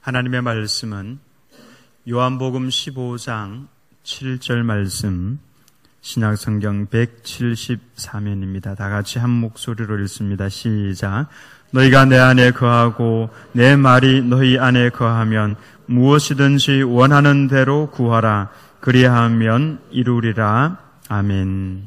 하나님의 말씀은 요한복음 15장 7절 말씀, 신약성경 174면입니다. 다 같이 한 목소리로 읽습니다. 시작. 너희가 내 안에 거하고 내 말이 너희 안에 거하면 무엇이든지 원하는 대로 구하라. 그리하면 이루리라. 아멘.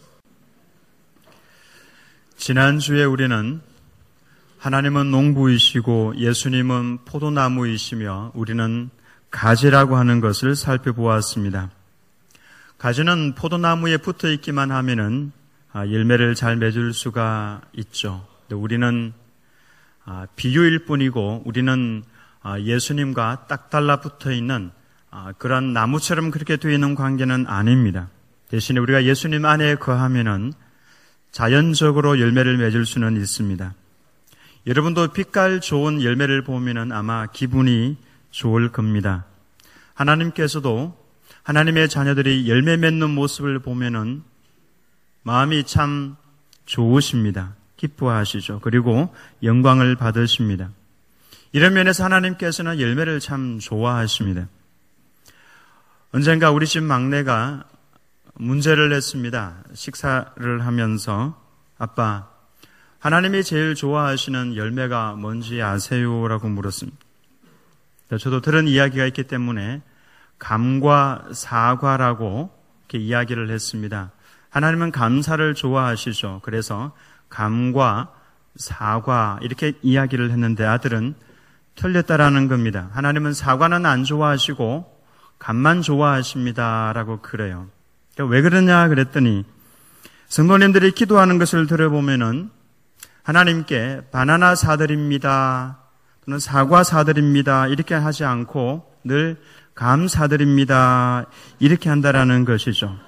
지난주에 우리는 하나님은 농부이시고 예수님은 포도나무이시며 우리는 가지라고 하는 것을 살펴보았습니다. 가지는 포도나무에 붙어 있기만 하면은 열매를 잘 맺을 수가 있죠. 우리는 비유일 뿐이고 우리는 예수님과 딱 달라붙어 있는 그런 나무처럼 그렇게 되어 있는 관계는 아닙니다. 대신에 우리가 예수님 안에 거하면은 자연적으로 열매를 맺을 수는 있습니다. 여러분도 빛깔 좋은 열매를 보면은 아마 기분이 좋을 겁니다. 하나님께서도 하나님의 자녀들이 열매 맺는 모습을 보면은 마음이 참 좋으십니다. 기뻐하시죠. 그리고 영광을 받으십니다. 이런 면에서 하나님께서는 열매를 참 좋아하십니다. 언젠가 우리 집 막내가 문제를 냈습니다. 식사를 하면서 아빠, 하나님이 제일 좋아하시는 열매가 뭔지 아세요? 라고 물었습니다. 저도 들은 이야기가 있기 때문에 감과 사과라고 이렇게 이야기를 했습니다. 하나님은 감사를 좋아하시죠. 그래서 감과 사과 이렇게 이야기를 했는데 아들은 틀렸다라는 겁니다. 하나님은 사과는 안 좋아하시고 감만 좋아하십니다. 라고 그래요. 그러니까 왜 그러냐 그랬더니 성도님들이 기도하는 것을 들어보면은 하나님께 바나나 사드립니다. 또는 사과 사드립니다. 이렇게 하지 않고 늘 감 사드립니다. 이렇게 한다라는 것이죠.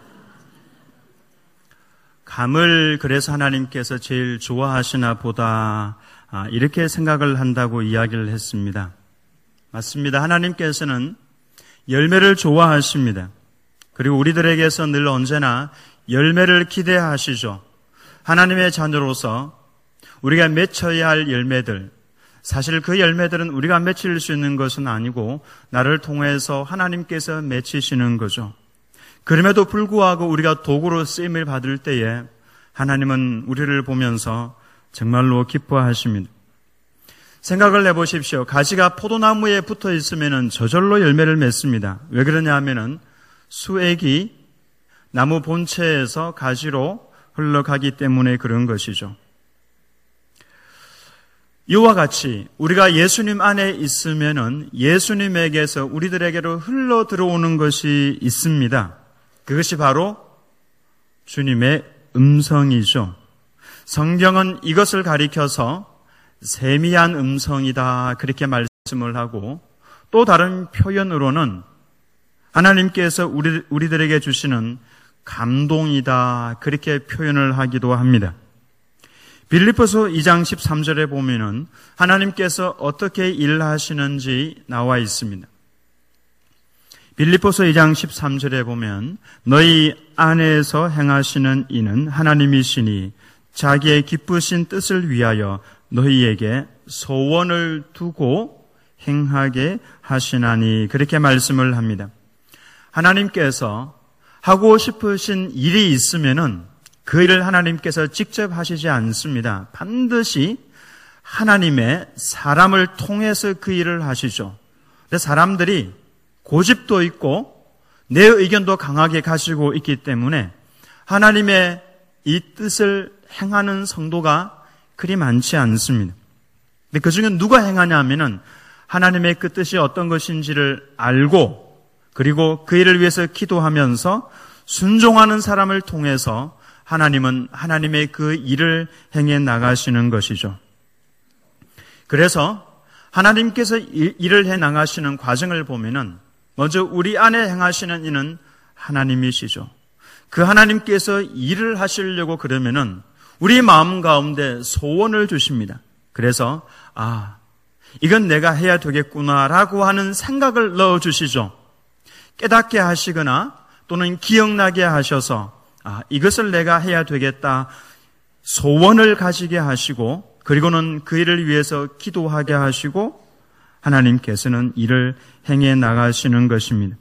감을 그래서 하나님께서 제일 좋아하시나 보다 이렇게 생각을 한다고 이야기를 했습니다. 맞습니다. 하나님께서는 열매를 좋아하십니다. 그리고 우리들에게서 늘 언제나 열매를 기대하시죠. 하나님의 자녀로서 우리가 맺혀야 할 열매들, 사실 그 열매들은 우리가 맺힐 수 있는 것은 아니고 나를 통해서 하나님께서 맺히시는 거죠. 그럼에도 불구하고 우리가 도구로 쓰임을 받을 때에 하나님은 우리를 보면서 정말로 기뻐하십니다. 생각을 해보십시오. 가지가 포도나무에 붙어 있으면 저절로 열매를 맺습니다. 왜 그러냐 하면은 수액이 나무 본체에서 가지로 흘러가기 때문에 그런 것이죠. 이와 같이 우리가 예수님 안에 있으면은 예수님에게서 우리들에게로 흘러 들어오는 것이 있습니다. 그것이 바로 주님의 음성이죠. 성경은 이것을 가리켜서 세미한 음성이다 그렇게 말씀을 하고 또 다른 표현으로는 하나님께서 우리들에게 주시는 감동이다 그렇게 표현을 하기도 합니다. 빌립보서 2장 13절에 보면은 하나님께서 어떻게 일하시는지 나와 있습니다. 빌립보서 2장 13절에 보면 너희 안에서 행하시는 이는 하나님이시니 자기의 기쁘신 뜻을 위하여 너희에게 소원을 두고 행하게 하시나니 그렇게 말씀을 합니다. 하나님께서 하고 싶으신 일이 있으면은 그 일을 하나님께서 직접 하시지 않습니다. 반드시 하나님의 사람을 통해서 그 일을 하시죠. 근데 사람들이 고집도 있고 내 의견도 강하게 가지고 있기 때문에 하나님의 이 뜻을 행하는 성도가 그리 많지 않습니다. 근데 그 중에 누가 행하냐 하면은 하나님의 그 뜻이 어떤 것인지를 알고 그리고 그 일을 위해서 기도하면서 순종하는 사람을 통해서 하나님은 하나님의 그 일을 행해 나가시는 것이죠. 그래서 하나님께서 일을 해 나가시는 과정을 보면은 먼저 우리 안에 행하시는 이는 하나님이시죠. 그 하나님께서 일을 하시려고 그러면은 우리 마음 가운데 소원을 주십니다. 그래서 이건 내가 해야 되겠구나라고 하는 생각을 넣어주시죠. 깨닫게 하시거나 또는 기억나게 하셔서 이것을 내가 해야 되겠다 소원을 가지게 하시고 그리고는 그 일을 위해서 기도하게 하시고 하나님께서는 이를 행해 나가시는 것입니다.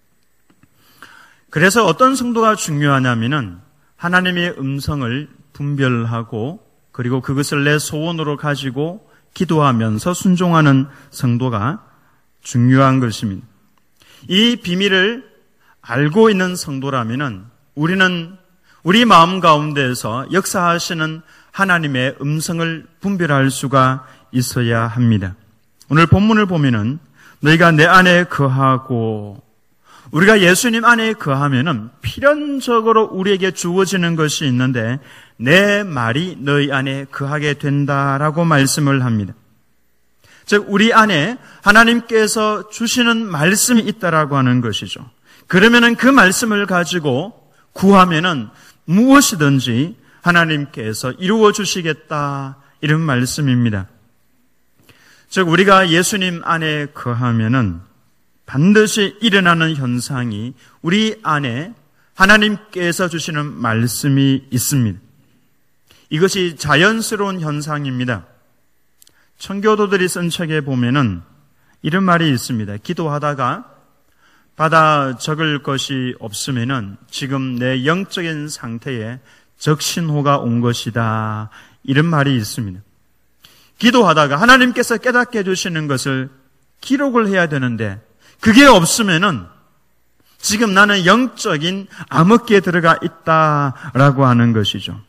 그래서 어떤 성도가 중요하냐면은 하나님의 음성을 분별하고 그리고 그것을 내 소원으로 가지고 기도하면서 순종하는 성도가 중요한 것입니다. 이 비밀을 알고 있는 성도라면은 우리는 우리 마음 가운데에서 역사하시는 하나님의 음성을 분별할 수가 있어야 합니다. 오늘 본문을 보면은 너희가 내 안에 거하고, 우리가 예수님 안에 거하면은 필연적으로 우리에게 주어지는 것이 있는데 내 말이 너희 안에 거하게 된다라고 말씀을 합니다. 즉 우리 안에 하나님께서 주시는 말씀이 있다라고 하는 것이죠. 그러면은 그 말씀을 가지고 구하면은 무엇이든지 하나님께서 이루어 주시겠다, 이런 말씀입니다. 즉 우리가 예수님 안에 거하면은 반드시 일어나는 현상이 우리 안에 하나님께서 주시는 말씀이 있습니다. 이것이 자연스러운 현상입니다. 청교도들이 쓴 책에 보면은 이런 말이 있습니다. 기도하다가 받아 적을 것이 없으면은 지금 내 영적인 상태에 적신호가 온 것이다, 이런 말이 있습니다. 기도하다가 하나님께서 깨닫게 해주시는 것을 기록을 해야 되는데 그게 없으면은 지금 나는 영적인 암흑기에 들어가 있다라고 하는 것이죠.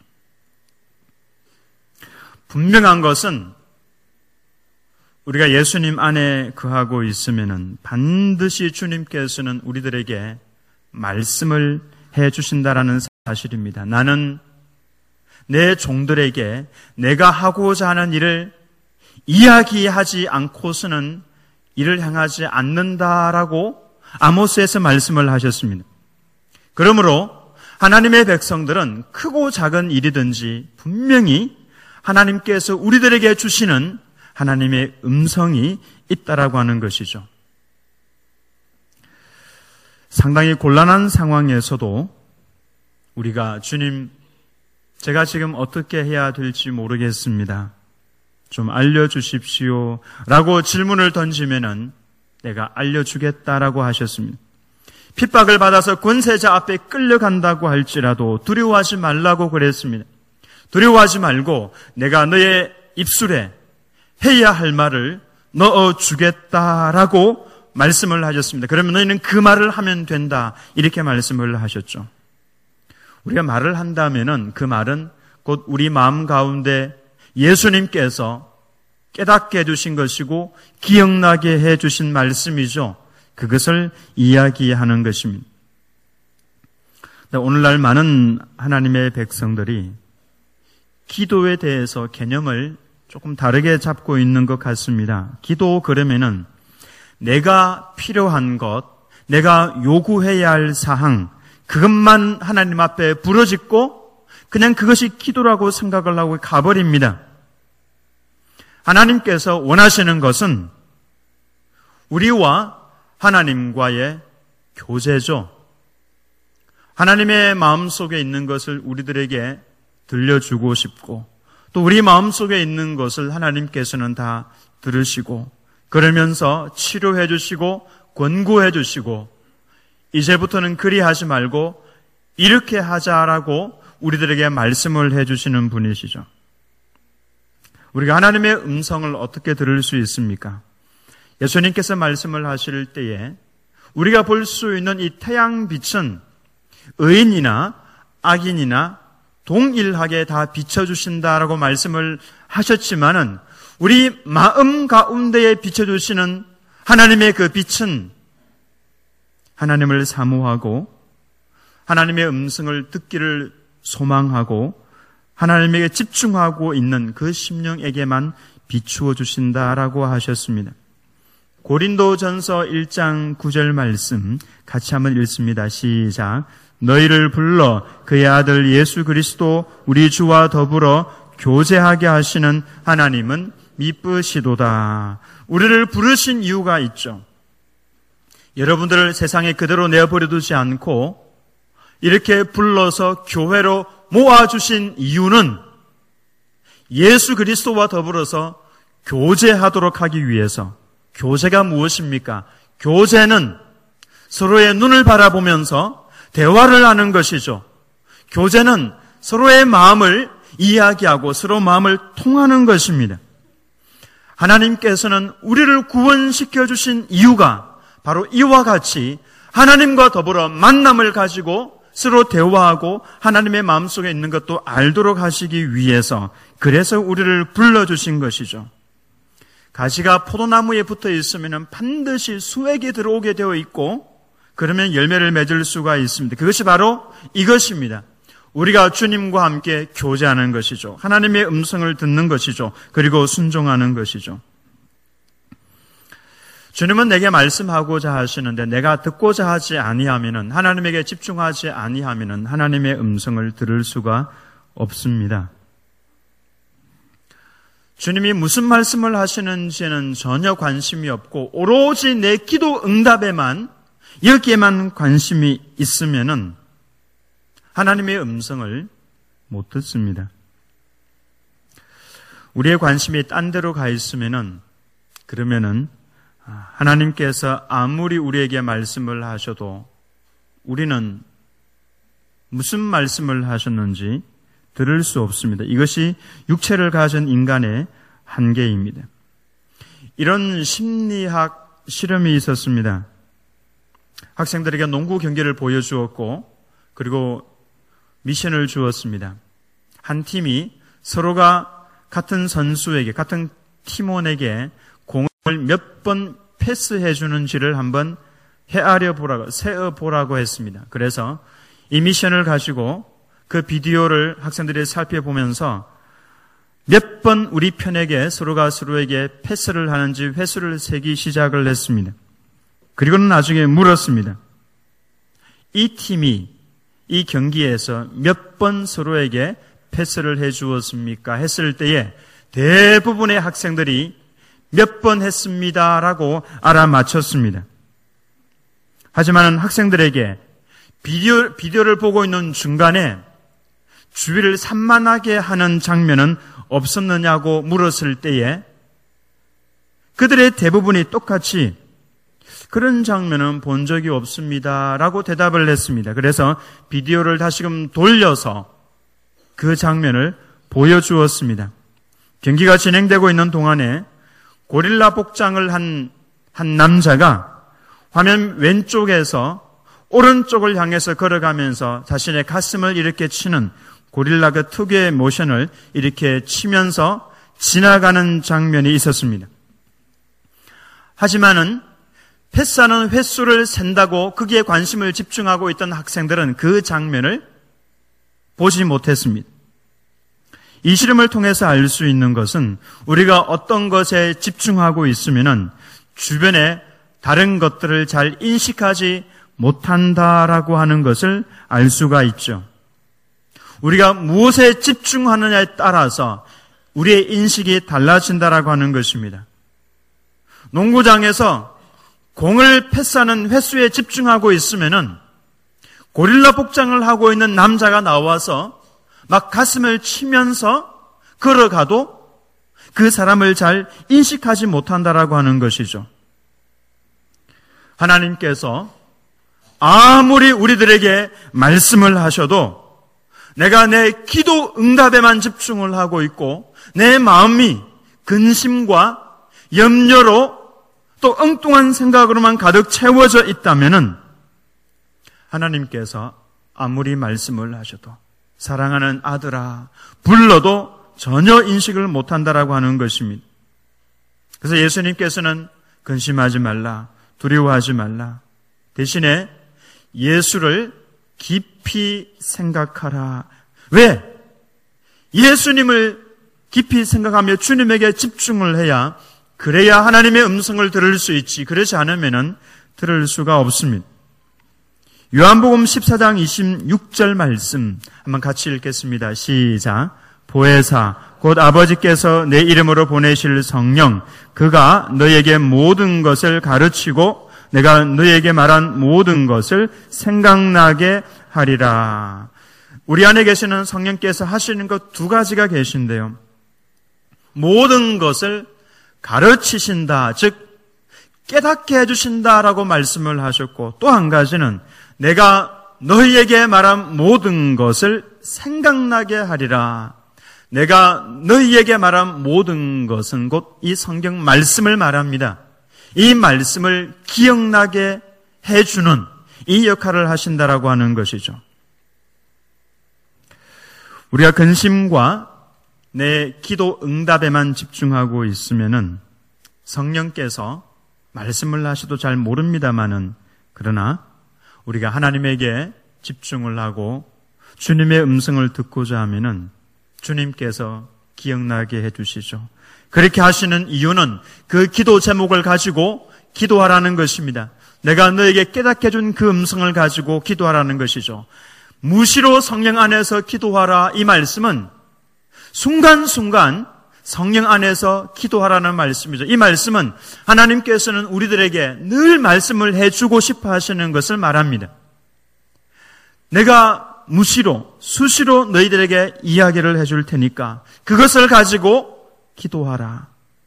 분명한 것은 우리가 예수님 안에 거하고 있으면은 반드시 주님께서는 우리들에게 말씀을 해 주신다라는 사실입니다. 나는 내 종들에게 내가 하고자 하는 일을 이야기하지 않고서는 이를 행하지 않는다라고 아모스에서 말씀을 하셨습니다. 그러므로 하나님의 백성들은 크고 작은 일이든지 분명히 하나님께서 우리들에게 주시는 하나님의 음성이 있다라고 하는 것이죠. 상당히 곤란한 상황에서도 우리가 주님, 제가 지금 어떻게 해야 될지 모르겠습니다, 좀 알려주십시오 라고 질문을 던지면은 내가 알려주겠다라고 하셨습니다. 핍박을 받아서 권세자 앞에 끌려간다고 할지라도 두려워하지 말라고 그랬습니다. 두려워하지 말고 내가 너의 입술에 해야 할 말을 넣어주겠다라고 말씀을 하셨습니다. 그러면 너희는 그 말을 하면 된다, 이렇게 말씀을 하셨죠. 우리가 말을 한다면은 그 말은 곧 우리 마음 가운데 예수님께서 깨닫게 해주신 것이고 기억나게 해주신 말씀이죠. 그것을 이야기하는 것입니다. 오늘날 많은 하나님의 백성들이 기도에 대해서 개념을 조금 다르게 잡고 있는 것 같습니다. 기도 그러면은 내가 필요한 것, 내가 요구해야 할 사항, 그것만 하나님 앞에 부르짖고 그냥 그것이 기도라고 생각을 하고 가버립니다. 하나님께서 원하시는 것은 우리와 하나님과의 교제죠. 하나님의 마음속에 있는 것을 우리들에게 들려주고 싶고 또 우리 마음속에 있는 것을 하나님께서는 다 들으시고 그러면서 치료해 주시고 권고해 주시고 이제부터는 그리하지 말고 이렇게 하자라고 우리들에게 말씀을 해 주시는 분이시죠. 우리가 하나님의 음성을 어떻게 들을 수 있습니까? 예수님께서 말씀을 하실 때에 우리가 볼 수 있는 이 태양빛은 의인이나 악인이나 동일하게 다 비춰주신다라고 말씀을 하셨지만은 우리 마음 가운데에 비춰주시는 하나님의 그 빛은 하나님을 사모하고 하나님의 음성을 듣기를 소망하고 하나님에게 집중하고 있는 그 심령에게만 비추어 주신다라고 하셨습니다. 고린도전서 1장 9절 말씀 같이 한번 읽습니다. 시작. 너희를 불러 그의 아들 예수 그리스도 우리 주와 더불어 교제하게 하시는 하나님은 미쁘시도다. 우리를 부르신 이유가 있죠. 여러분들을 세상에 그대로 내버려두지 않고 이렇게 불러서 교회로 모아주신 이유는 예수 그리스도와 더불어서 교제하도록 하기 위해서, 교제가 무엇입니까? 교제는 서로의 눈을 바라보면서 대화를 하는 것이죠. 교제는 서로의 마음을 이야기하고 서로 마음을 통하는 것입니다. 하나님께서는 우리를 구원시켜 주신 이유가 바로 이와 같이 하나님과 더불어 만남을 가지고 서로 대화하고 하나님의 마음속에 있는 것도 알도록 하시기 위해서, 그래서 우리를 불러주신 것이죠. 가지가 포도나무에 붙어 있으면 반드시 수액이 들어오게 되어 있고 그러면 열매를 맺을 수가 있습니다. 그것이 바로 이것입니다. 우리가 주님과 함께 교제하는 것이죠. 하나님의 음성을 듣는 것이죠. 그리고 순종하는 것이죠. 주님은 내게 말씀하고자 하시는데 내가 듣고자 하지 아니하면은, 하나님에게 집중하지 아니하면은 하나님의 음성을 들을 수가 없습니다. 주님이 무슨 말씀을 하시는지에는 전혀 관심이 없고 오로지 내 기도 응답에만, 여기에만 관심이 있으면은 하나님의 음성을 못 듣습니다. 우리의 관심이 딴 데로 가 있으면은, 그러면은 하나님께서 아무리 우리에게 말씀을 하셔도 우리는 무슨 말씀을 하셨는지 들을 수 없습니다. 이것이 육체를 가진 인간의 한계입니다. 이런 심리학 실험이 있었습니다. 학생들에게 농구 경기를 보여주었고 그리고 미션을 주었습니다. 한 팀이 서로가 같은 선수에게, 같은 팀원에게 공을 몇 번 패스해 주는지를 한번 세어 보라고 했습니다. 그래서 이 미션을 가지고 그 비디오를 학생들이 살펴보면서 몇 번 우리 편에게 서로가 서로에게 패스를 하는지 횟수를 세기 시작을 했습니다. 그리고는 나중에 물었습니다. 이 팀이 이 경기에서 몇 번 서로에게 패스를 해 주었습니까? 했을 때에 대부분의 학생들이 몇 번 했습니다라고 알아맞혔습니다. 하지만 학생들에게 비디오를 보고 있는 중간에 주위를 산만하게 하는 장면은 없었느냐고 물었을 때에 그들의 대부분이 똑같이 그런 장면은 본 적이 없습니다라고 대답을 했습니다. 그래서 비디오를 다시금 돌려서 그 장면을 보여주었습니다. 경기가 진행되고 있는 동안에 고릴라 복장을 한 남자가 화면 왼쪽에서 오른쪽을 향해서 걸어가면서 자신의 가슴을 이렇게 치는 고릴라 그 특유의 모션을 이렇게 치면서 지나가는 장면이 있었습니다. 하지만은 패스하는 횟수를 센다고 거기에 관심을 집중하고 있던 학생들은 그 장면을 보지 못했습니다. 이 실험을 통해서 알 수 있는 것은 우리가 어떤 것에 집중하고 있으면은 주변에 다른 것들을 잘 인식하지 못한다라고 하는 것을 알 수가 있죠. 우리가 무엇에 집중하느냐에 따라서 우리의 인식이 달라진다라고 하는 것입니다. 농구장에서 공을 패스하는 횟수에 집중하고 있으면은 고릴라 복장을 하고 있는 남자가 나와서 막 가슴을 치면서 걸어가도 그 사람을 잘 인식하지 못한다라고 하는 것이죠. 하나님께서 아무리 우리들에게 말씀을 하셔도 내가 내 기도 응답에만 집중을 하고 있고 내 마음이 근심과 염려로 또 엉뚱한 생각으로만 가득 채워져 있다면은 하나님께서 아무리 말씀을 하셔도 사랑하는 아들아 불러도 전혀 인식을 못한다라고 하는 것입니다. 그래서 예수님께서는 근심하지 말라, 두려워하지 말라. 대신에 예수를 깊이 생각하라. 왜? 예수님을 깊이 생각하며 주님에게 집중을 해야, 그래야 하나님의 음성을 들을 수 있지. 그렇지 않으면 들을 수가 없습니다. 요한복음 14장 26절 말씀 한번 같이 읽겠습니다. 시작. 보혜사 곧 아버지께서 내 이름으로 보내실 성령 그가 너에게 모든 것을 가르치고 내가 너에게 말한 모든 것을 생각나게 하리라. 우리 안에 계시는 성령께서 하시는 것 두 가지가 계신데요. 모든 것을 가르치신다. 즉 깨닫게 해주신다라고 말씀을 하셨고, 또 한 가지는 내가 너희에게 말한 모든 것을 생각나게 하리라. 내가 너희에게 말한 모든 것은 곧 이 성경 말씀을 말합니다. 이 말씀을 기억나게 해주는 이 역할을 하신다라고 하는 것이죠. 우리가 근심과 내 기도 응답에만 집중하고 있으면은 성령께서 말씀을 하셔도 잘 모릅니다마는, 그러나 우리가 하나님에게 집중을 하고 주님의 음성을 듣고자 하면은 주님께서 기억나게 해주시죠. 그렇게 하시는 이유는 그 기도 제목을 가지고 기도하라는 것입니다. 내가 너에게 깨닫게 준 그 음성을 가지고 기도하라는 것이죠. 무시로 성령 안에서 기도하라, 이 말씀은 순간순간 성령 안에서 기도하라는 말씀이죠. 이 말씀은 하나님께서는 우리들에게 늘 말씀을 해주고 싶어 하시는 것을 말합니다. 내가 무시로, 수시로 너희들에게 이야기를 해줄 테니까 그것을 가지고 기도하라.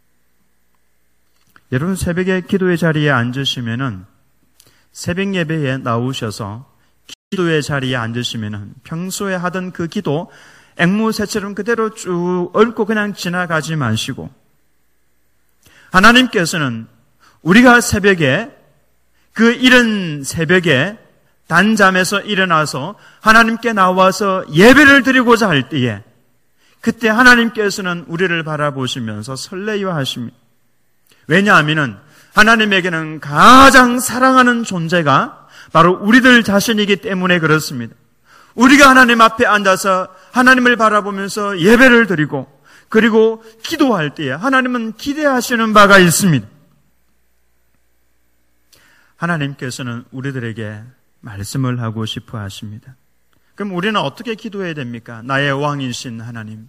여러분, 새벽에 기도의 자리에 앉으시면은, 새벽 예배에 나오셔서 기도의 자리에 앉으시면은 평소에 하던 그 기도 앵무새처럼 그대로 쭉 얽고 그냥 지나가지 마시고, 하나님께서는 우리가 새벽에, 그 이른 새벽에 단잠에서 일어나서 하나님께 나와서 예배를 드리고자 할 때에, 그때 하나님께서는 우리를 바라보시면서 설레어 하십니다. 왜냐하면 하나님에게는 가장 사랑하는 존재가 바로 우리들 자신이기 때문에 그렇습니다. 우리가 하나님 앞에 앉아서 하나님을 바라보면서 예배를 드리고 그리고 기도할 때에 하나님은 기대하시는 바가 있습니다. 하나님께서는 우리들에게 말씀을 하고 싶어 하십니다. 그럼 우리는 어떻게 기도해야 됩니까? 나의 왕이신 하나님,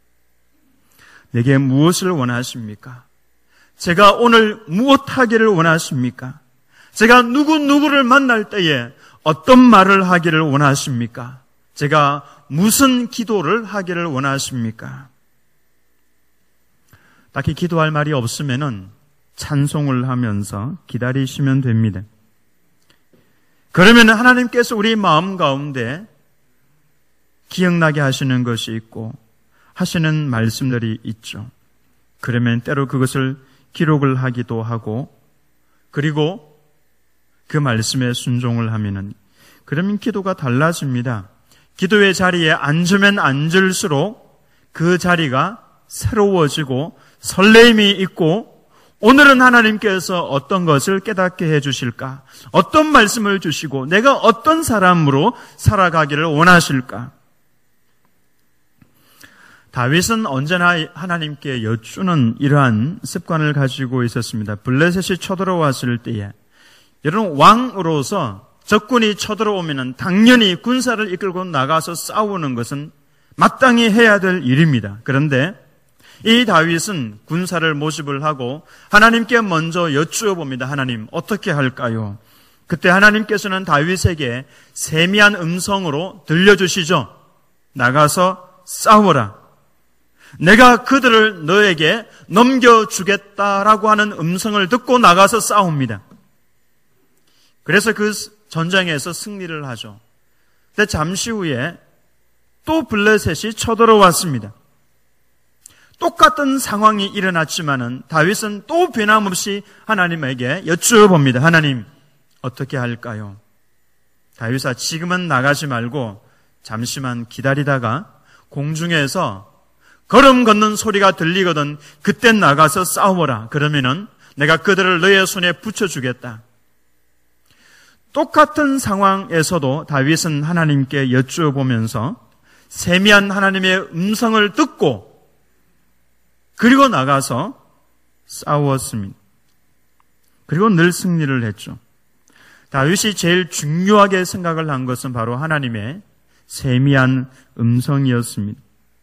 내게 무엇을 원하십니까? 제가 오늘 무엇 하기를 원하십니까? 제가 누구를 만날 때에 어떤 말을 하기를 원하십니까? 제가 무슨 기도를 하기를 원하십니까? 딱히 기도할 말이 없으면은 찬송을 하면서 기다리시면 됩니다. 그러면 하나님께서 우리 마음 가운데 기억나게 하시는 것이 있고 하시는 말씀들이 있죠. 그러면 때로 그것을 기록을 하기도 하고, 그리고 그 말씀에 순종을 하면은, 그러면 기도가 달라집니다. 기도의 자리에 앉으면 앉을수록 그 자리가 새로워지고 설레임이 있고, 오늘은 하나님께서 어떤 것을 깨닫게 해주실까? 어떤 말씀을 주시고 내가 어떤 사람으로 살아가기를 원하실까? 다윗은 언제나 하나님께 여쭈는 이러한 습관을 가지고 있었습니다. 블레셋이 쳐들어왔을 때에, 여러분, 왕으로서 적군이 쳐들어오면 당연히 군사를 이끌고 나가서 싸우는 것은 마땅히 해야 될 일입니다. 그런데 이 다윗은 군사를 모집을 하고 하나님께 먼저 여쭈어 봅니다. 하나님, 어떻게 할까요? 그때 하나님께서는 다윗에게 세미한 음성으로 들려주시죠. 나가서 싸워라. 내가 그들을 너에게 넘겨주겠다라고 하는 음성을 듣고 나가서 싸웁니다. 그래서 그 전쟁에서 승리를 하죠. 근데 잠시 후에 또 블레셋이 쳐들어왔습니다. 똑같은 상황이 일어났지만은 다윗은 또 변함없이 하나님에게 여쭈어봅니다. 하나님, 어떻게 할까요? 다윗아, 지금은 나가지 말고 잠시만 기다리다가 공중에서 걸음 걷는 소리가 들리거든 그때 나가서 싸워라. 그러면은 내가 그들을 너의 손에 붙여주겠다. 똑같은 상황에서도 다윗은 하나님께 여쭈어보면서 세미한 하나님의 음성을 듣고 그리고 나가서 싸웠습니다. 그리고 늘 승리를 했죠. 다윗이 제일 중요하게 생각을 한 것은 바로 하나님의 세미한 음성이었습니다.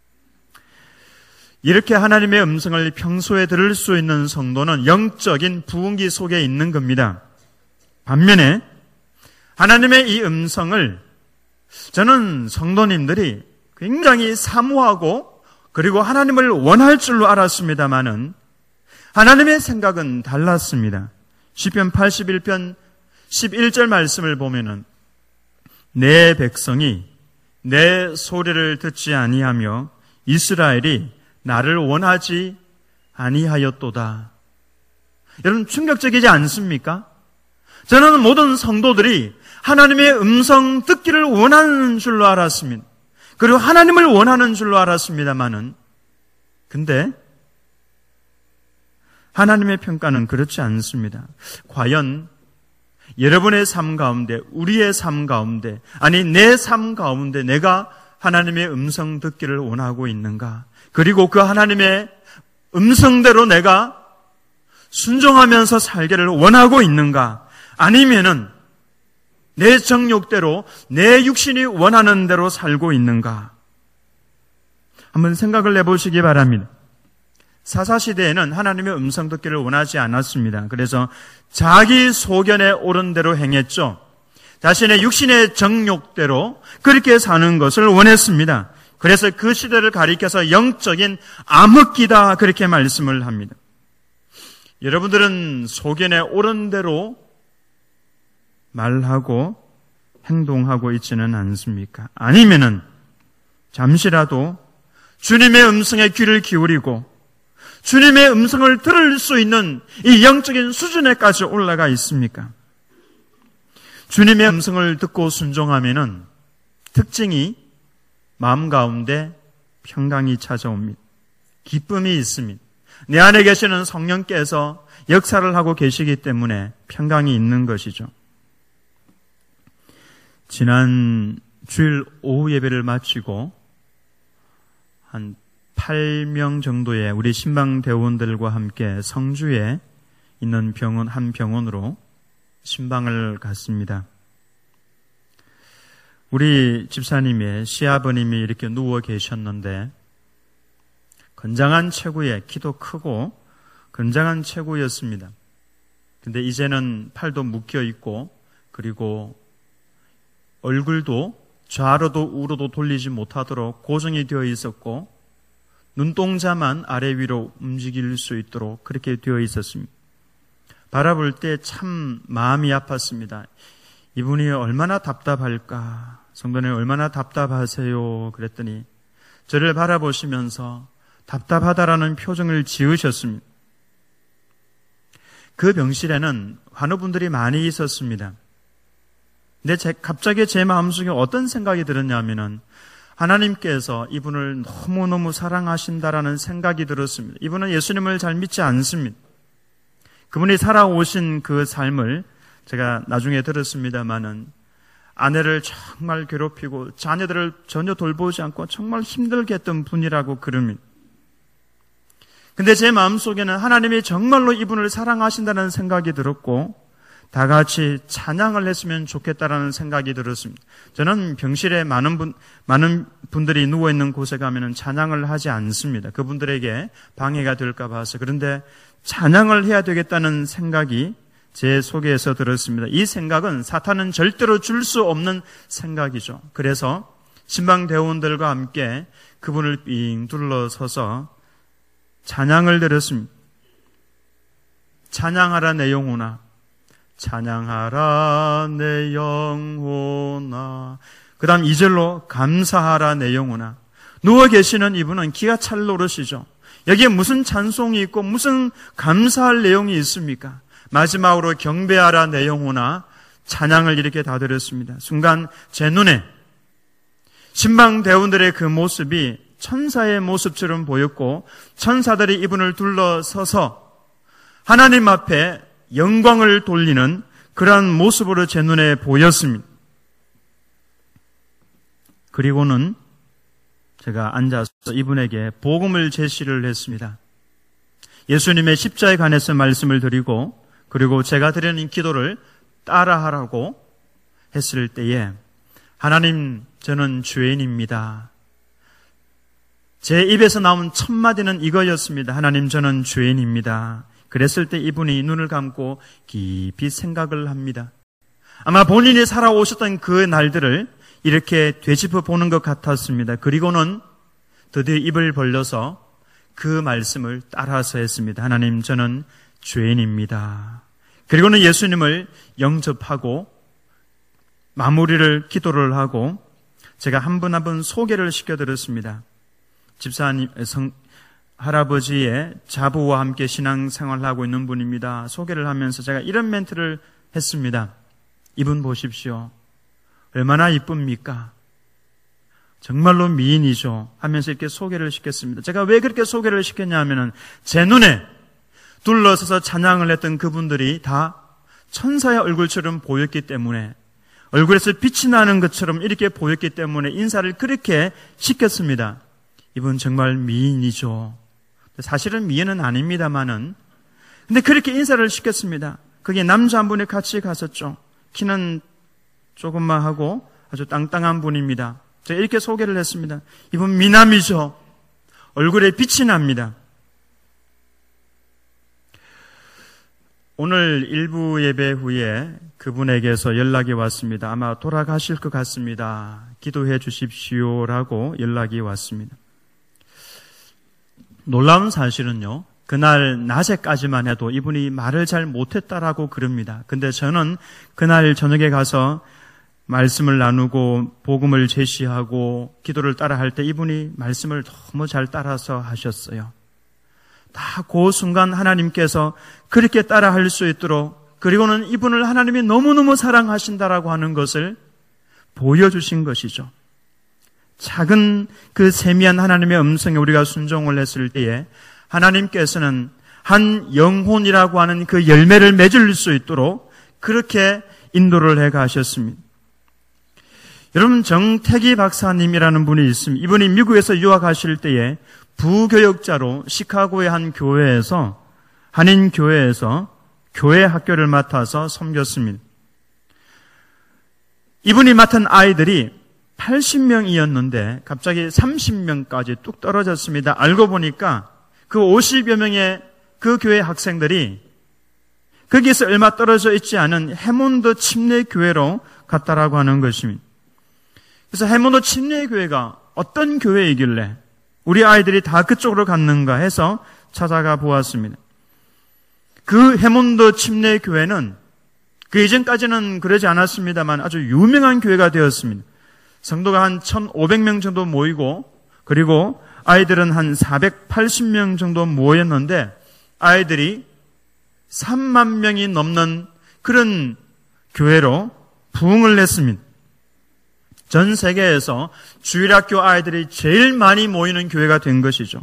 이렇게 하나님의 음성을 평소에 들을 수 있는 성도는 영적인 부흥기 속에 있는 겁니다. 반면에 하나님의 이 음성을 저는 성도님들이 굉장히 사모하고 그리고 하나님을 원할 줄로 알았습니다마는 하나님의 생각은 달랐습니다. 시편 81편 11절 말씀을 보면은 내 백성이 내 소리를 듣지 아니하며 이스라엘이 나를 원하지 아니하였도다. 여러분, 충격적이지 않습니까? 저는 모든 성도들이 하나님의 음성 듣기를 원하는 줄로 알았습니다. 그리고 하나님을 원하는 줄로 알았습니다마는, 근데 하나님의 평가는 그렇지 않습니다. 과연 여러분의 삶 가운데, 우리의 삶 가운데, 아니 내 삶 가운데 내가 하나님의 음성 듣기를 원하고 있는가? 그리고 그 하나님의 음성대로 내가 순종하면서 살기를 원하고 있는가? 아니면은 내 정욕대로, 내 육신이 원하는 대로 살고 있는가? 한번 생각을 해보시기 바랍니다. 사사시대에는 하나님의 음성 듣기를 원하지 않았습니다. 그래서 자기 소견에 옳은 대로 행했죠. 자신의 육신의 정욕대로 그렇게 사는 것을 원했습니다. 그래서 그 시대를 가리켜서 영적인 암흑기다, 그렇게 말씀을 합니다. 여러분들은 소견에 옳은 대로 말하고 행동하고 있지는 않습니까? 아니면은 잠시라도 주님의 음성에 귀를 기울이고 주님의 음성을 들을 수 있는 이 영적인 수준에까지 올라가 있습니까? 주님의 음성을 듣고 순종하면은 특징이 마음 가운데 평강이 찾아옵니다. 기쁨이 있습니다. 내 안에 계시는 성령께서 역사를 하고 계시기 때문에 평강이 있는 것이죠. 지난 주일 오후 예배를 마치고 한 8명 정도의 우리 신방대원들과 함께 성주에 있는 병원, 한 병원으로 신방을 갔습니다. 우리 집사님의 시아버님이 이렇게 누워 계셨는데 건장한 체구에, 키도 크고 건장한 체구였습니다. 근데 이제는 팔도 묶여 있고 그리고 얼굴도 좌로도 우로도 돌리지 못하도록 고정이 되어 있었고 눈동자만 아래 위로 움직일 수 있도록 그렇게 되어 있었습니다. 바라볼 때 참 마음이 아팠습니다. 이분이 얼마나 답답할까? 성도님 얼마나 답답하세요? 그랬더니 저를 바라보시면서 답답하다라는 표정을 지으셨습니다. 그 병실에는 환우분들이 많이 있었습니다. 근데 갑자기 제 마음속에 어떤 생각이 들었냐면은 하나님께서 이분을 너무너무 사랑하신다라는 생각이 들었습니다. 이분은 예수님을 잘 믿지 않습니다. 그분이 살아오신 그 삶을 제가 나중에 들었습니다마는 아내를 정말 괴롭히고 자녀들을 전혀 돌보지 않고 정말 힘들게 했던 분이라고 그럽니다. 근데 제 마음속에는 하나님이 정말로 이분을 사랑하신다는 생각이 들었고 다 같이 찬양을 했으면 좋겠다라는 생각이 들었습니다. 저는 병실에 많은 분들이 누워있는 곳에 가면은 찬양을 하지 않습니다. 그분들에게 방해가 될까 봐서. 그런데 찬양을 해야 되겠다는 생각이 제 속에서 들었습니다. 이 생각은 사탄은 절대로 줄 수 없는 생각이죠. 그래서 신방대원들과 함께 그분을 삥 둘러서서 찬양을 드렸습니다. 찬양하라 내 영혼아, 찬양하라 내 영혼아. 그 다음 2절로 감사하라 내 영혼아. 누워 계시는 이분은 기가 찰 노릇이죠. 여기에 무슨 찬송이 있고 무슨 감사할 내용이 있습니까? 마지막으로 경배하라 내 영혼아, 찬양을 이렇게 다 드렸습니다. 순간 제 눈에 신방대원들의 그 모습이 천사의 모습처럼 보였고 천사들이 이분을 둘러서서 하나님 앞에 영광을 돌리는 그러한 모습으로 제 눈에 보였습니다. 그리고는 제가 앉아서 이분에게 복음을 제시를 했습니다. 예수님의 십자에 관해서 말씀을 드리고 그리고 제가 드리는 기도를 따라하라고 했을 때에 하나님, 저는 죄인입니다. 제 입에서 나온 첫 마디는 이거였습니다. 하나님, 저는 죄인입니다. 그랬을 때 이분이 눈을 감고 깊이 생각을 합니다. 아마 본인이 살아오셨던 그 날들을 이렇게 되짚어 보는 것 같았습니다. 그리고는 드디어 입을 벌려서 그 말씀을 따라서 했습니다. 하나님, 저는 죄인입니다. 그리고는 예수님을 영접하고 마무리를 기도를 하고 제가 한 분 한 분 소개를 시켜드렸습니다. 집사님, 할아버지의 자부와 함께 신앙생활을 하고 있는 분입니다. 소개를 하면서 제가 이런 멘트를 했습니다. 이분 보십시오. 얼마나 이쁩니까? 정말로 미인이죠. 하면서 이렇게 소개를 시켰습니다. 제가 왜 그렇게 소개를 시켰냐면은 제 눈에 둘러서서 찬양을 했던 그분들이 다 천사의 얼굴처럼 보였기 때문에, 얼굴에서 빛이 나는 것처럼 이렇게 보였기 때문에 인사를 그렇게 시켰습니다. 이분 정말 미인이죠. 사실은 미인은 아닙니다만은, 근데 그렇게 인사를 시켰습니다. 거기에 남자 한 분이 같이 갔었죠. 키는 조금만 하고 아주 땅땅한 분입니다. 제가 이렇게 소개를 했습니다. 이분 미남이죠. 얼굴에 빛이 납니다. 오늘 일부 예배 후에 그분에게서 연락이 왔습니다. 아마 돌아가실 것 같습니다. 기도해 주십시오라고 연락이 왔습니다. 놀라운 사실은요, 그날 낮에까지만 해도 이분이 말을 잘 못했다라고 그럽니다. 근데 저는 그날 저녁에 가서 말씀을 나누고 복음을 제시하고 기도를 따라 할 때 이분이 말씀을 너무 잘 따라서 하셨어요. 다 그 순간 하나님께서 그렇게 따라 할 수 있도록, 그리고는 이분을 하나님이 너무너무 사랑하신다라고 하는 것을 보여주신 것이죠. 작은 그 세미한 하나님의 음성에 우리가 순종을 했을 때에 하나님께서는 한 영혼이라고 하는 그 열매를 맺을 수 있도록 그렇게 인도를 해 가셨습니다. 여러분, 정태기 박사님이라는 분이 있습니다. 이분이 미국에서 유학하실 때에 부교역자로 시카고의 한 교회에서, 한인 교회에서 교회 학교를 맡아서 섬겼습니다. 이분이 맡은 아이들이 80명이었는데 갑자기 30명까지 뚝 떨어졌습니다. 알고 보니까 그 50여 명의 그 교회 학생들이 거기에서 얼마 떨어져 있지 않은 해몬드 침례교회로 갔다라고 하는 것입니다. 그래서 해몬드 침례교회가 어떤 교회이길래 우리 아이들이 다 그쪽으로 갔는가 해서 찾아가 보았습니다. 그 해몬드 침례교회는 그 이전까지는 그러지 않았습니다만 아주 유명한 교회가 되었습니다. 성도가 한 1,500명 정도 모이고, 그리고 아이들은 한 480명 정도 모였는데 아이들이 3만 명이 넘는 그런 교회로 부흥을 했습니다. 전 세계에서 주일학교 아이들이 제일 많이 모이는 교회가 된 것이죠.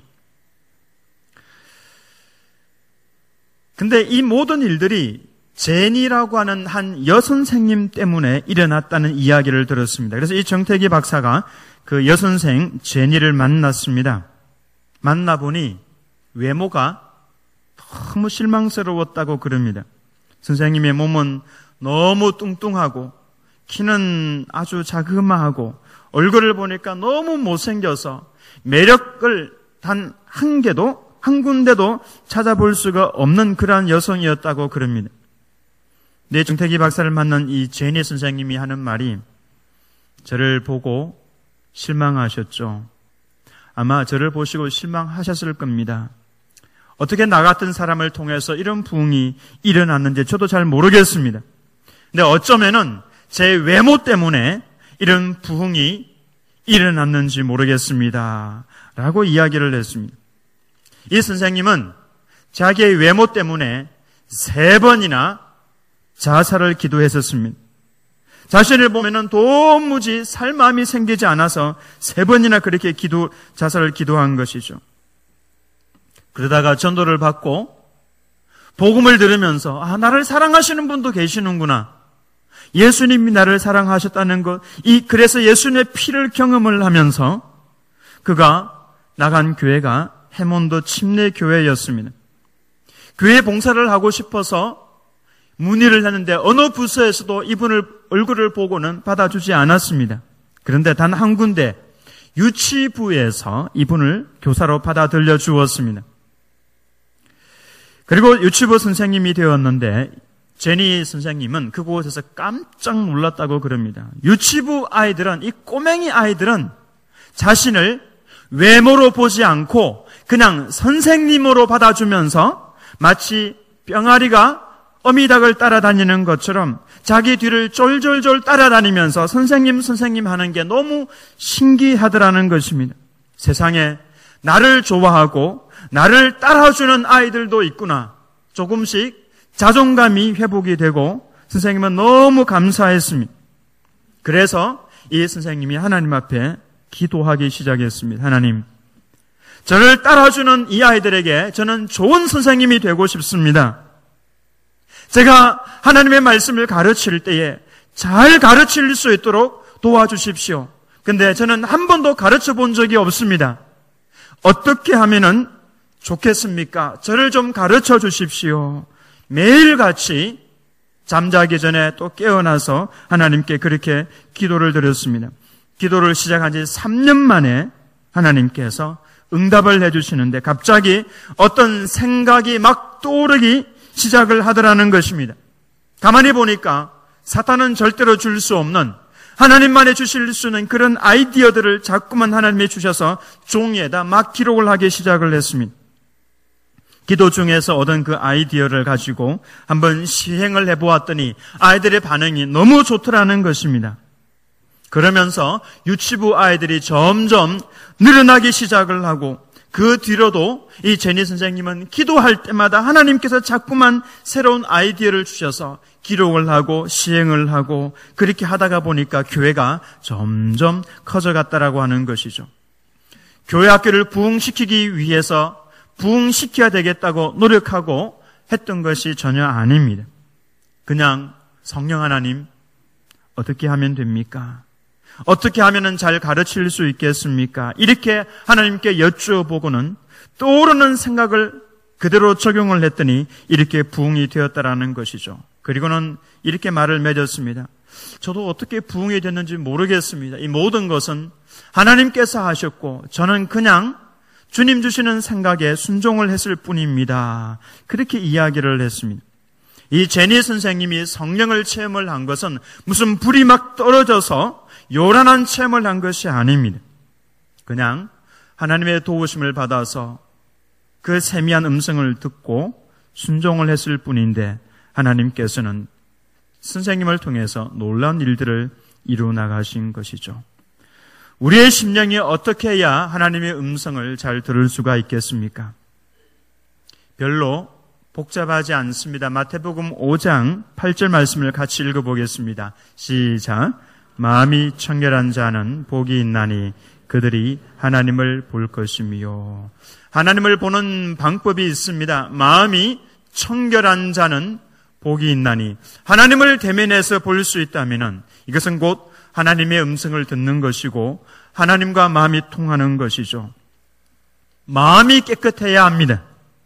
근데 이 모든 일들이 제니라고 하는 한 여선생님 때문에 일어났다는 이야기를 들었습니다. 그래서 이 정태기 박사가 그 여선생 제니를 만났습니다. 만나보니 외모가 너무 실망스러웠다고 그럽니다. 선생님의 몸은 너무 뚱뚱하고 키는 아주 자그마하고 얼굴을 보니까 너무 못생겨서 매력을 단 한 군데도 찾아볼 수가 없는 그러한 여성이었다고 그럽니다. 네, 정태기 박사를 만난 이 제니 선생님이 하는 말이, 저를 보고 실망하셨죠. 아마 저를 보시고 실망하셨을 겁니다. 어떻게 나 같은 사람을 통해서 이런 부흥이 일어났는지 저도 잘 모르겠습니다. 근데 어쩌면은 제 외모 때문에 이런 부흥이 일어났는지 모르겠습니다. 라고 이야기를 했습니다. 이 선생님은 자기의 외모 때문에 3번이나 자살을 기도했었습니다. 자신을 보면은 도무지 살 마음이 생기지 않아서 3번이나 그렇게 자살을 기도한 것이죠. 그러다가 전도를 받고 복음을 들으면서 나를 사랑하시는 분도 계시는구나. 예수님이 나를 사랑하셨다는 것, 그래서 예수님의 피를 경험을 하면서 그가 나간 교회가 해몬드 침례교회였습니다. 교회 봉사를 하고 싶어서 문의를 했는데 어느 부서에서도 이분을 얼굴을 보고는 받아주지 않았습니다. 그런데 단 한 군데 유치부에서 이분을 교사로 받아들여 주었습니다. 그리고 유치부 선생님이 되었는데 제니 선생님은 그곳에서 깜짝 놀랐다고 그럽니다. 유치부 아이들은, 이 꼬맹이 아이들은 자신을 외모로 보지 않고 그냥 선생님으로 받아주면서 마치 병아리가 어미닭을 따라다니는 것처럼 자기 뒤를 쫄쫄쫄 따라다니면서 선생님 하는 게 너무 신기하더라는 것입니다. 세상에 나를 좋아하고 나를 따라주는 아이들도 있구나. 조금씩 자존감이 회복이 되고 선생님은 너무 감사했습니다. 그래서 이 선생님이 하나님 앞에 기도하기 시작했습니다. 하나님, 저를 따라주는 이 아이들에게 저는 좋은 선생님이 되고 싶습니다. 제가 하나님의 말씀을 가르칠 때에 잘 가르칠 수 있도록 도와주십시오. 근데 저는 한 번도 가르쳐 본 적이 없습니다. 어떻게 하면은 좋겠습니까? 저를 좀 가르쳐 주십시오. 매일같이 잠자기 전에 또 깨어나서 하나님께 그렇게 기도를 드렸습니다. 기도를 시작한 지 3년 만에 하나님께서 응답을 해주시는데 갑자기 어떤 생각이 막 떠오르기 시작을 하더라는 것입니다. 가만히 보니까 사탄은 절대로 줄 수 없는 하나님만이 주실 수 있는 그런 아이디어들을 자꾸만 하나님이 주셔서 종이에다 막 기록을 하기 시작을 했습니다. 기도 중에서 얻은 그 아이디어를 가지고 한번 시행을 해보았더니 아이들의 반응이 너무 좋더라는 것입니다. 그러면서 유치부 아이들이 점점 늘어나기 시작을 하고 그 뒤로도 이 제니 선생님은 기도할 때마다 하나님께서 자꾸만 새로운 아이디어를 주셔서 기록을 하고 시행을 하고 그렇게 하다가 보니까 교회가 점점 커져갔다라고 하는 것이죠. 교회 학교를 부흥시키기 위해서 부흥시켜야 되겠다고 노력하고 했던 것이 전혀 아닙니다. 그냥 성령 하나님 어떻게 하면 됩니까? 어떻게 하면 잘 가르칠 수 있겠습니까? 이렇게 하나님께 여쭈어보고는 떠오르는 생각을 그대로 적용을 했더니 이렇게 부흥이 되었다라는 것이죠. 그리고는 이렇게 말을 맺었습니다. 저도 어떻게 부흥이 됐는지 모르겠습니다. 이 모든 것은 하나님께서 하셨고 저는 그냥 주님 주시는 생각에 순종을 했을 뿐입니다. 그렇게 이야기를 했습니다. 이 제니 선생님이 성령을 체험을 한 것은 무슨 불이 막 떨어져서 요란한 체험을 한 것이 아닙니다. 그냥 하나님의 도우심을 받아서 그 세미한 음성을 듣고 순종을 했을 뿐인데 하나님께서는 선생님을 통해서 놀라운 일들을 이루어 나가신 것이죠. 우리의 심령이 어떻게 해야 하나님의 음성을 잘 들을 수가 있겠습니까? 별로 복잡하지 않습니다. 마태복음 5장 8절 말씀을 같이 읽어보겠습니다. 시작. 마음이 청결한 자는 복이 있나니 그들이 하나님을 볼 것이며. 하나님을 보는 방법이 있습니다. 마음이 청결한 자는 복이 있나니 하나님을 대면해서 볼 수 있다면 이것은 곧 하나님의 음성을 듣는 것이고 하나님과 마음이 통하는 것이죠. 마음이 깨끗해야 합니다.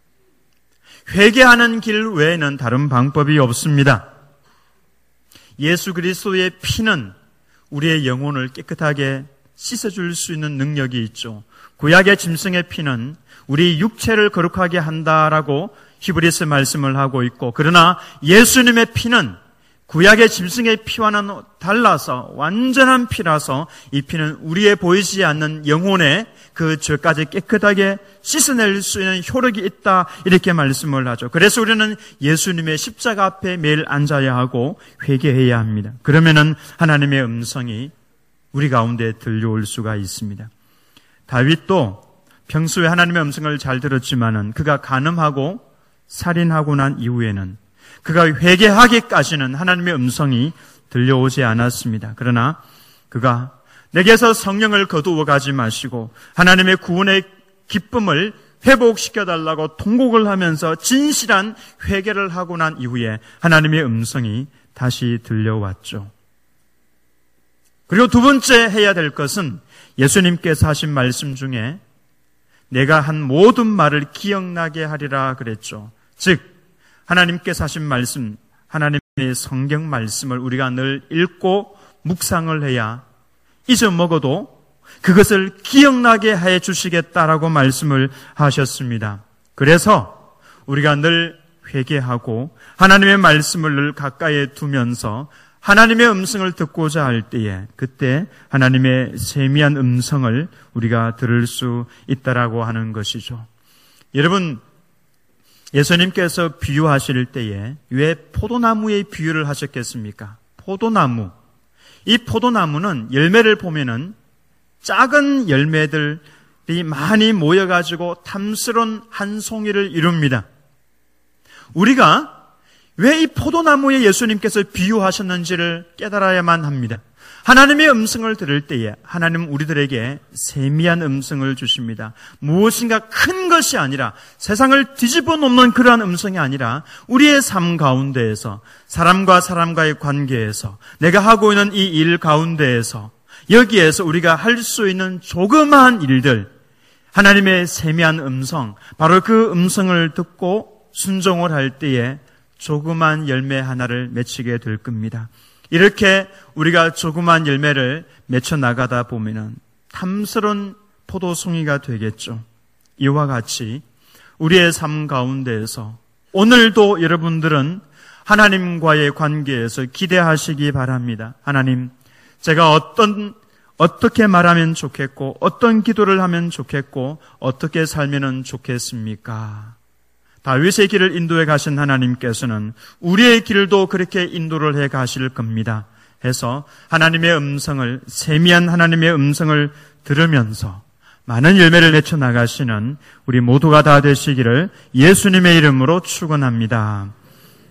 회개하는 길 외에는 다른 방법이 없습니다. 예수 그리스도의 피는 우리의 영혼을 깨끗하게 씻어줄 수 있는 능력이 있죠. 구약의 짐승의 피는 우리 육체를 거룩하게 한다라고 히브리서 말씀을 하고 있고, 그러나 예수님의 피는 구약의 짐승의 피와는 달라서 완전한 피라서 이 피는 우리의 보이지 않는 영혼의 그 죄까지 깨끗하게 씻어낼 수 있는 효력이 있다, 이렇게 말씀을 하죠. 그래서 우리는 예수님의 십자가 앞에 매일 앉아야 하고 회개해야 합니다. 그러면은 하나님의 음성이 우리 가운데 들려올 수가 있습니다. 다윗도 평소에 하나님의 음성을 잘 들었지만은 그가 간음하고 살인하고 난 이후에는 그가 회개하기까지는 하나님의 음성이 들려오지 않았습니다. 그러나 그가 내게서 성령을 거두어 가지 마시고 하나님의 구원의 기쁨을 회복시켜달라고 통곡을 하면서 진실한 회개를 하고 난 이후에 하나님의 음성이 다시 들려왔죠. 그리고 두 번째 해야 될 것은 예수님께서 하신 말씀 중에 내가 한 모든 말을 기억나게 하리라 그랬죠. 즉 하나님께서 하신 말씀, 하나님의 성경 말씀을 우리가 늘 읽고 묵상을 해야 잊어먹어도 그것을 기억나게 해 주시겠다라고 말씀을 하셨습니다. 그래서 우리가 늘 회개하고 하나님의 말씀을 늘 가까이에 두면서 하나님의 음성을 듣고자 할 때에 그때 하나님의 세미한 음성을 우리가 들을 수 있다라고 하는 것이죠. 여러분, 예수님께서 비유하실 때에 왜 포도나무의 비유를 하셨겠습니까? 포도나무. 이 포도나무는 열매를 보면은 작은 열매들이 많이 모여가지고 탐스러운 한 송이를 이룹니다. 우리가 왜 이 포도나무에 예수님께서 비유하셨는지를 깨달아야만 합니다. 하나님의 음성을 들을 때에 하나님은 우리들에게 세미한 음성을 주십니다. 무엇인가 큰 것이 아니라 세상을 뒤집어 놓는 그러한 음성이 아니라 우리의 삶 가운데에서 사람과 사람과의 관계에서 내가 하고 있는 이 일 가운데에서 여기에서 우리가 할 수 있는 조그마한 일들, 하나님의 세미한 음성, 바로 그 음성을 듣고 순종을 할 때에 조그만 열매 하나를 맺히게 될 겁니다. 이렇게 우리가 조그만 열매를 맺혀 나가다 보면은 탐스러운 포도송이가 되겠죠. 이와 같이 우리의 삶 가운데에서 오늘도 여러분들은 하나님과의 관계에서 기대하시기 바랍니다. 하나님, 제가 어떻게 말하면 좋겠고, 어떤 기도를 하면 좋겠고, 어떻게 살면 좋겠습니까? 다윗의 길을 인도해 가신 하나님께서는 우리의 길도 그렇게 인도를 해 가실 겁니다. 해서 하나님의 음성을, 세미한 하나님의 음성을 들으면서 많은 열매를 내쳐 나가시는 우리 모두가 다 되시기를 예수님의 이름으로 축원합니다.